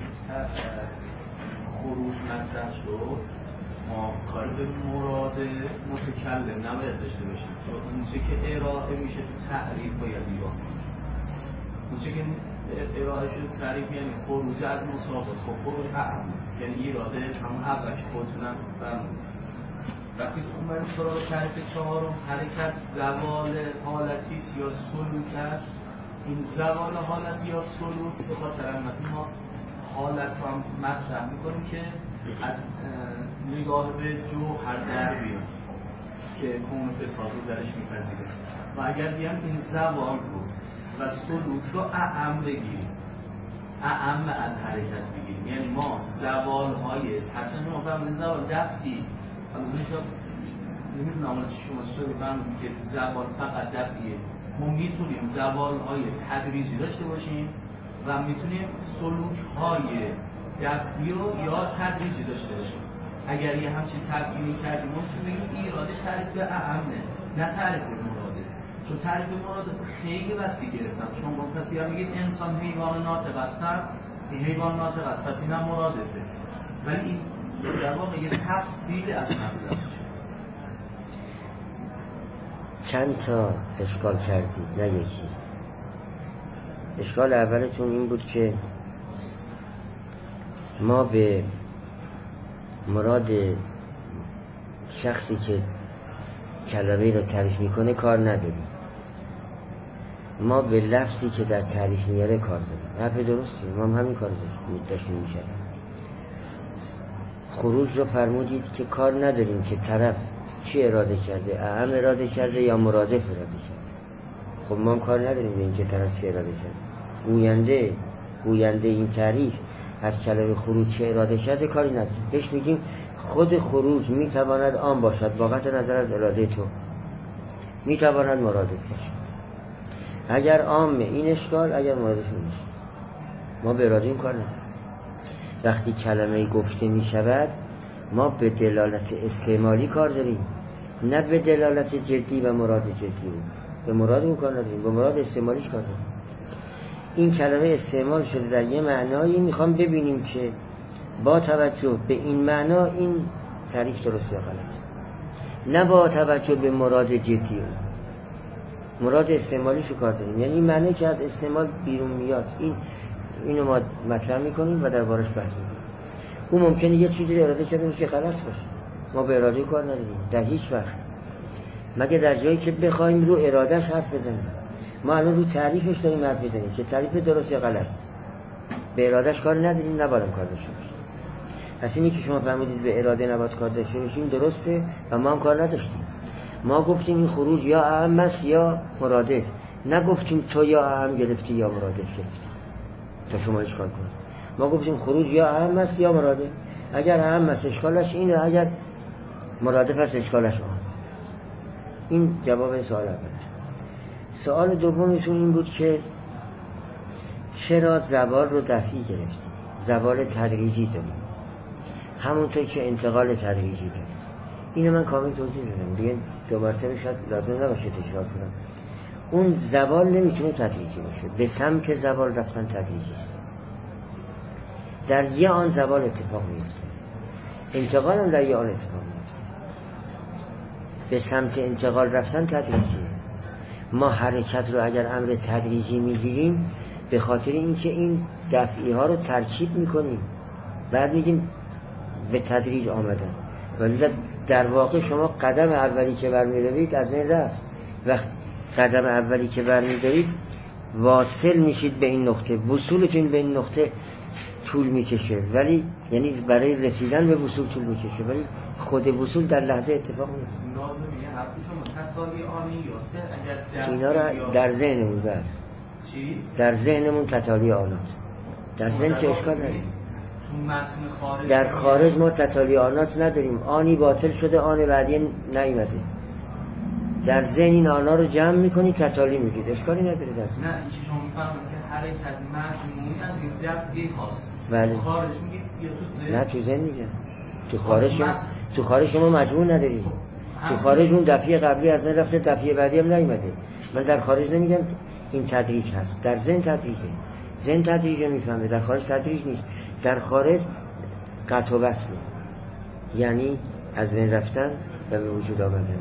خروج مطرح شد ما کار به مراد متکلم نباید داشته باشیم. اونچه که ارائه میشه تو تعریف باید نگاه کنیم. اونچه که ارائه شده تو تعریف یعنی خروج از مساقط. خب خروج اعم یعنی ایراده همون اول که خودتونم برمونید. وقتی اومدیم سراغ تعریف چهارم حرکت زوال حالتی است یا سلوک است. این زوال حالت یا سلوک به خاطر علمتی ما حالت رو هم مطرح میکنیم که از نگاه به جوهر در بیان که کون و فساد رو درش میپذیره. و اگر بیان این زوال رو و سلوک رو اعم بگیریم، اعم از حرکت بگیریم، یعنی ما زوال های حتما ما فهمید زوال دفعی نمیدونم شما شده فهمید که زوال فقط دفعیه. ما میتونیم زوال های تدریجی داشته باشیم و میتونیم سلوک های دفعی یا تدریجی داشته باشیم. اگر یه همچین تفکیری کردیم ممکن بگیم ایرادش تعریف به اعمه نه تعریف به مراده. چون تعریف به مراده خیلی وسیع گرفتم. چون پس بیان بگید انسان حیوان ناطق است، این حیوان ناطق است پس این هم مرادفه. ولی این در واقع یه تفصیل از مطلب میشه. چند تا اشکال کردید نه یکی. اشکال اولتون این بود که ما به مراد شخصی که کلمه رو تعریف میکنه کار نداریم، ما به لفظی که در تعریف میاره کار داریم. حرف درستی، ما هم همین کار داشتیم میشه. خروج رو فرمودید که کار نداریم که طرف چی اراده کرده، اعم اراده کرده یا مرادف اراده کرده. خب ما هم کار نداریم به این که طرف چی اراده کرده. گوینده گوینده این تعریف از کلمه خروج چه اراده کرده کاری نداریم. بهش میگیم خود خروج میتواند آن باشد با قطع نظر از اراده تو، میتواند مرادف باشد. اگر عام این اشکال، اگر مرادف این اشکال. ما به اراده این کار نداریم. وقتی کلمه گفته میشود ما به دلالت استعمالی کار داریم، نه به دلالت جدی و مراد جدی. به مراد اون کار نداریم، به مراد استعمالیش کار داریم. این کلمه استعمال شده در یه معنایی، میخوام ببینیم که با توجه به این معنا این تعریف درست یا غلط، نه با توجه به مراد جدی اون. مراد استعمالیشو کار داریم، یعنی این معنی که از استعمال بیرون میاد، این اینو ما مطرح میکنیم و دربارش بحث میکنیم. اون ممکنه یه چیزی رو اراده کرده باشه غلط باشه، ما به اراده کار نداریم در هیچ وقت، مگه در جایی که بخوایم رو ارادهش حرف بزنیم. ما الان رو تعریفش داریم حرف بزنیم که تعریف درست یا غلط، به ارادهش کار نداریم، نباید کار داشته باشیم. پس اینی که شما فهمیدید به اراده نباید کار داشته باشیم درسته و ما هم کار نداشتیم. ما گفتیم این خروج یا اعم است یا مرادف، نگفتیم تو یا اعم گرفتی یا مرادف گرفتی تا شما اشکال کنید. ما گفتیم خروج یا اعم است یا مرادف. اگر اعم است اشکالش اینه، اگر مرادف است اشکالش آن. این جواب سوال اول. سوال دومشون این بود که چرا زوال رو دفعی گرفتیم؟ زوال تدریجی داریم، همونطور که انتقال تدریجی داریم. اینو من کامل توضیح دادم دیگه، دو مرتبه شاید لازم نباشه تکرار کنم. اون زوال نمیتونه تدریجی باشه، به سمت زوال رفتن تدریجی است. در یه آن زوال اتفاق میفته، انتقال هم در یه آن اتفاق میفته. به سمت انتقال رفتن تدریجیه. ما حرکت رو اگر امر تدریجی میگیریم به خاطر اینکه این دفعی ها رو ترکیب میکنیم، بعد میگیم به تدریج آمدن، ولی در واقع شما قدم اولی که برمی‌دارید از بین رفت. وقت قدم اولی که برمی‌دارید واصل میشید به این نقطه، وصولتون به این نقطه طول میکشه، ولی یعنی برای رسیدن به وصول طول میکشه، ولی خود وصول در لحظه اتفاق میفته. لازم یه حرفی شما تتالی آنی یا چه اگر اینا را در ذهنمون بعد چی؟ در ذهنمون تتالی آنات، در ذهن که اشکال نداریم. خارج در خارج ما تتالی آنات نداریم، آنی باطل شده آن بعدی نیامده. در ذهن این آنا رو جمع میکنی تتالی میگید، اشکالی نداره. در ذهن نه این که شما میفهمید که حرکت مجموعی از این دفعه خاص بله. خارج میگید یا تو ذهن؟ نه تو ذهن میگم. تو خارج شما تو خارج شما مجموع ندارید. تو خارج اون دفعه قبلی از من رفته، دفعه بعدی هم نیامده. من در خارج نمیگم این تدریج هست، در ذهن تدریجه. ذهن تدریج میفهمه، در خارج تدریج نیست. در خارج قطع و وصله، یعنی از بین رفتن و به وجود آمدن،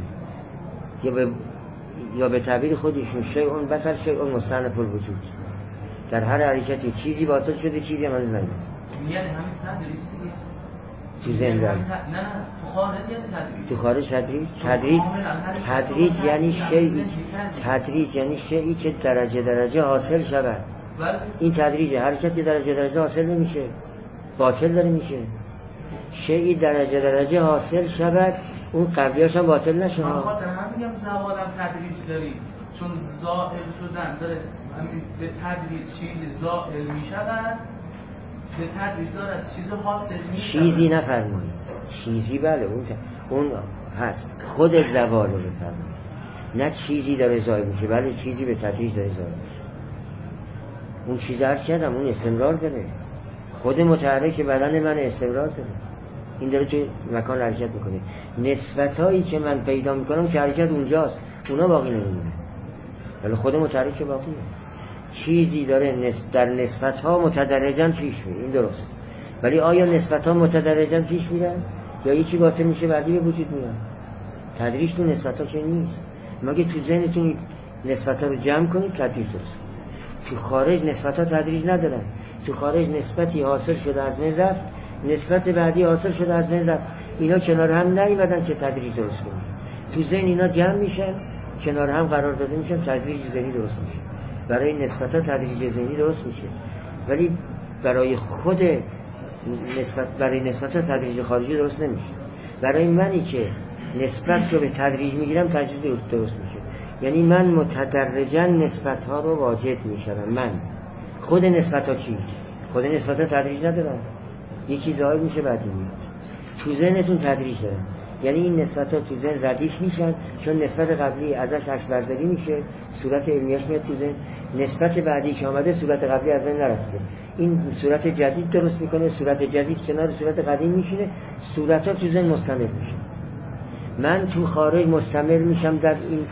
یا به یا به تعبیر خودشون شیء بطل شیء مستأنف الوجود. در هر حرکتی چیزی باطل شده، چیزی هم هنوز نیامده. یعنی همین تدریج دیگه تو ذهن در نه نه تو خارج یعنی تدریج. تو خارج تدریج تدریج تدریج یعنی شیء تدریج یعنی شیئی که درجه درجه حاصل شود. این تدریج حرکتی درجه درجه حاصل نمیشه، باطل داره میشه. شیئی درجه درجه حاصل شود، اون قبلیاش هم باطل نشه. من خاطر هم میگم زوالم تدریج داریم، چون زائل شدن داره به تدریج چیزی زائل میشود، به تدریج داره چیزی حاصل میشه. چیزی نفرمایید، چیزی بله اون اون هست، خود زوال رو بفرمایید، نه چیزی داره زائل میشه، بله چیزی به تدریج داره زائل میشه. اون چیز عرض کردم اون استمرار داره، خود متحرک بدن من استمرار داره، این داره تو مکان حرکت میکنه. نسبت هایی که من پیدا میکنم که حرکت اونجاست، اونا باقی نمیمونه، ولی خود متحرک باقیه. چیزی داره نس... در نسبت ها متدرجاً پیش میره، این درست، ولی آیا نسبت ها متدرجاً پیش میرن یا یکی باطل میشه بعدی به وجود میاد؟ تدریج تو نسبت ها که نیست. مگه تو ذهنتون نسبت ها رو جمع کنید تدریج درست. تو خارج نسبت ها تدریج ندارن. تو خارج نسبتی حاصل شده از من رفت، نسبت بعدی حاصل شده از من رفت، اینا کنار هم نیومدن که تدریج درست کنید. تو ذهن اینا جمع میشن، کنار هم قرار داده میشن، تدریج ذهنی درست میشه. برای نسبت ها تدریج ذهنی درست میشه، ولی برای خود نسبت برای نسبت ها تدریج خارجی درست نمیشه. برای منی که نسبت رو به تدریج میگیرم تدریج درست میشه، یعنی من متدرجاً نسبت ها رو واجد میشم. من خود نسبت ها چی؟ خود نسبت ها تدریج ندارن، یکی ظاهر میشه بعدی میاد. تو ذهنتون تدریج دارن، یعنی این نسبت ها تو ذهن ردیف میشن، چون نسبت قبلی ازش عکس برداری میشه، صورت علمیش میاد تو ذهن، نسبت بعدی که آمده صورت قبلی از بین نرفته، این صورت جدید درست میکنه، صورت جدید کنار صورت قدیم میشینه، صورت ها تو ذهن مستمر میشه. من تو خارج مستمر میشم در این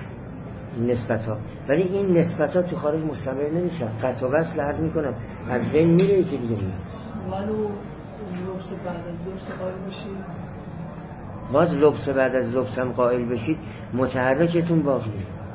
نسبت ها، ولی این نسبت ها تو خارج مستمر نمیشن، قطع و وصل عرض میکنم از بین میره، یکی دیگه میاد. ولو لبس بعد از لبس قائل بشید، باز لبس بعد از لبس هم قائل بشید، متحرکتون باقیه.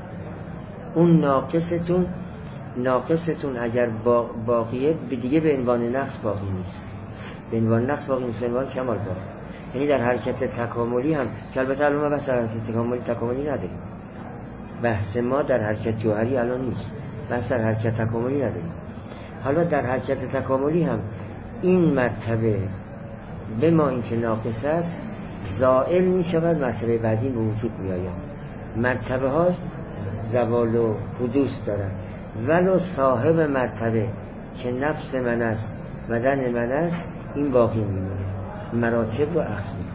اون ناقصتون ناقصتون اگر باقیه دیگه به عنوان نقص باقی نیست، به عنوان نقص باقی نیست، به عنوان کمال باقی. یعنی در حرکت تکاملی هم که البته الان ما بحث حرکت تکاملی تکاملی نداریم، بحث ما در حرکت جوهری الان نیست، بحث در حرکت تکاملی نداریم. حالا در حرکت تکاملی هم این مرتبه به ما این که ناقص است زائل می شود، مرتبه بعدی به وجود می آید. مرتبه ها زوال و حدوث دارند، ولو صاحب مرتبه که نفس من است بدن من است این باقی میمونه، مراتب رو اخذ میکنه.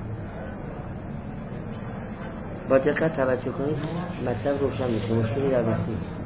با دقت توجه کنید، مطلب روشن میشه، مشکلی در بحث نیست.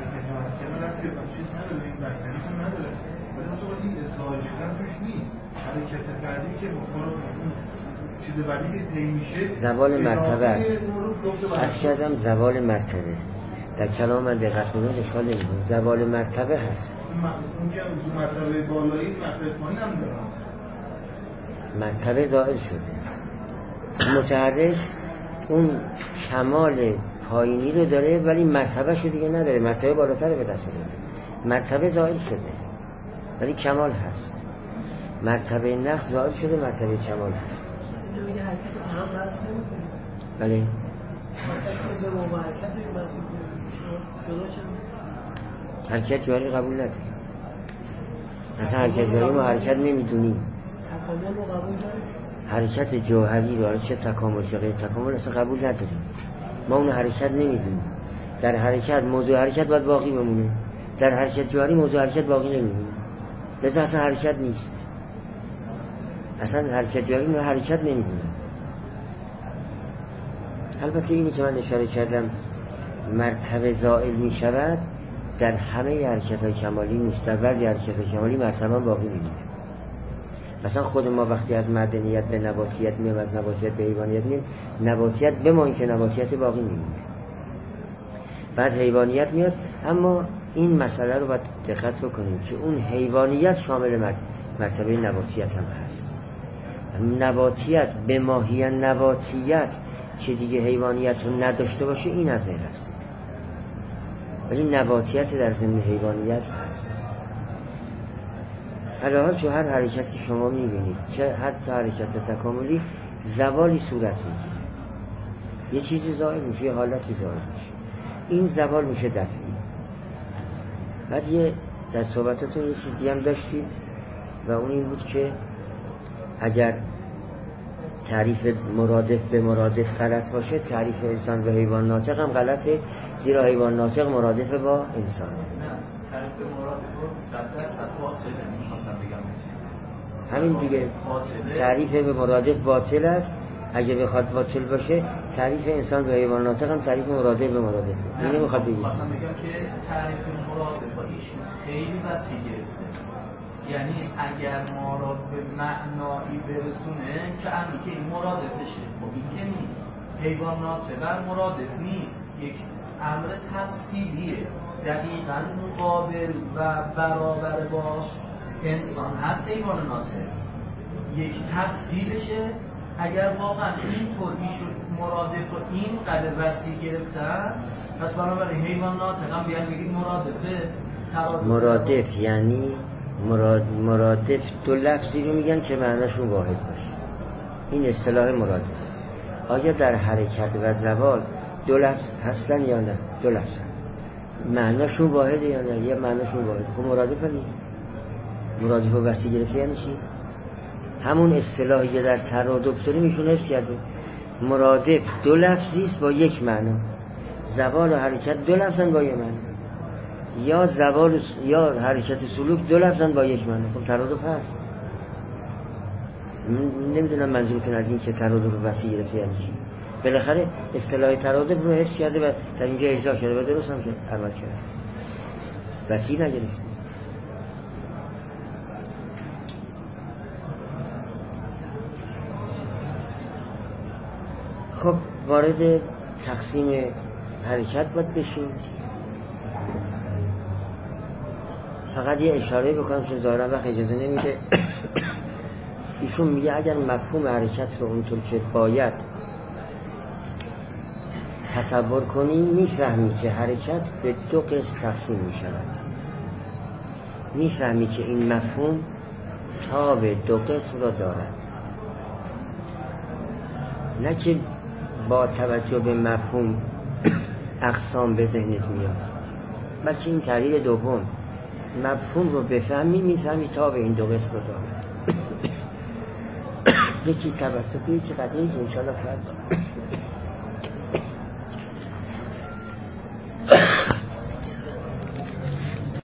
حرکت بعدی که چیز بعدی که طی میشه زوال مرتبه است. عرض کردم زوال مرتبه در کلام من دقت کنید اشکال نمی‌کنه، زوال مرتبه هست. اون که مرتبه بالایی مرتبه پایین هم داره، مرتبه زائل شده، متحرک اون کمال پایینی رو داره ولی مرتبه شو دیگه نداره، مرتبه بالاتر به دست آورده، مرتبه زائل شده ولی کمال هست. مرتبه نقص زائل شده، مرتبه کمال هست. اینو میگه حرکت رو هم بس نمی‌کنه. بله. حرکت رو با حرکت رو بس جدا چه؟ حرکت جوهری قبول نداره. اصلا حرکت جوهری ما حرکت نمیدونیم. تکامل رو قبول داریم؟ حرکت جوهری رو حالا چه تکامل چه غیر تکامل اصلا قبول نداریم. ما اون حرکت نمیدونیم. در حرکت موضوع حرکت باید باقی بمونه، در حرکت جوهری موضوع حرکت باقی نمیمونه، لذا اصلا حرکت نیست. اصلا حرکت جوهری رو حرکت نمیدونه. البته اینی که من اشاره کردم مرتبه زائل می شود در همه حرکت های کمالی نیست، در بعضی حرکت های کمالی مرتبه باقی میمونه. مثلا خود ما وقتی از معدنیت به نباتیت میام، از نباتیت به حیوانیت میام، نباتیت بمان که نباتیت باقی میمونه، بعد حیوانیت میاد. اما این مسئله رو باید دقت بکنیم که اون حیوانیت شامل مرتبه نباتیت هم هست. نباتیت به ماهی نباتیت که دیگه حیوانیت رو نداشته باشه این از بین رفته، ولی نباتیت در ضمن حیوانیت هست. حالا تو هر حرکتی شما میبینید، چه حتی حرکت تکاملی، زوالی صورت میگیره، یه چیزی ظاهر میشه، یه حالتی ظاهر میشه، این زوال میشه دفعی. بعد یه در صحبتتون یه چیزی هم داشتید و اون این بود که اگر تعریف مرادف به مرادف غلط باشه، تعریف انسان به حیوان ناطق هم غلطه، زیرا حیوان ناطق مرادف با انسان. تعریف مرادف رو صد درصد باطله. می‌خواستم بگم همین دیگه، تعریف به مرادف باطل است. اگه بخواد باطل باشه تعریف انسان به حیوان ناطق هم تعریف مرادف به مرادف. اینو می‌خواد بگه. می‌خواستم بگم که تعریف مرادف با ایشون خیلی وسیع گرفته. یعنی اگر ما را به معنایی برسونه که همین که این مرادفشه، خب این که نیست. حیوان ناطق مرادف نیست، یک امر تفصیلیه، دقیقاً مقابل و برابر با انسان هست حیوان ناطق، یک تفصیلشه. اگر واقعا اینطور ایشون مرادف و این قدر وسیع گرفتن، پس بنابراین حیوان ناطق هم بیان بگید مرادفه. مرادف یعنی مراد مرادف دو لفظی رو میگن که معناشون واحد باشه، این اصطلاح مرادف. آیا در حرکت و زوال دو لفظ هستن یا نه؟ دو لفظ معناشون واحده یا نه؟ یه معناشون واحده. خب مرادف نیست. مرادف و وسیع گرفته یعنی چی؟ همون اصطلاحی که در ترادف داریم ایشون حفظ کرده. مرادف دو لفظی است با یک معنا، زوال و حرکت دو لفظن با یک معنا، یا زوال یا حرکت سلوک دو لفظن با یک معنا. خب ترادف هست. نمیدونم منظورتون از این که ترادف وسیع گرفته یعنی چی. بالاخره اصطلاح ترادف رو حفظ کرده و در اینجا اجرا شده و درست هم که عمل کرده، وسیع نگرفته. خب وارد تقسیم حرکت باید بشیم. فقط یه اشاره بکنم چون ظاهرا وقت اجازه نمیده. ایشون میگه اگر مفهوم حرکت رو اونطور که باید تصور کنی، میفهمی که حرکت به دو قسم تقسیم میشود. میفهمی که این مفهوم تاب دو قسم را دارد، نه که با توجه به مفهوم اقسام به ذهنت میاد، بلکه این تعریف دوم، مفهوم رو بفهمی میفهمی تاب این دو قسم رو دارد. یکی توسطی، یکی قطعی که انشاءالله فرد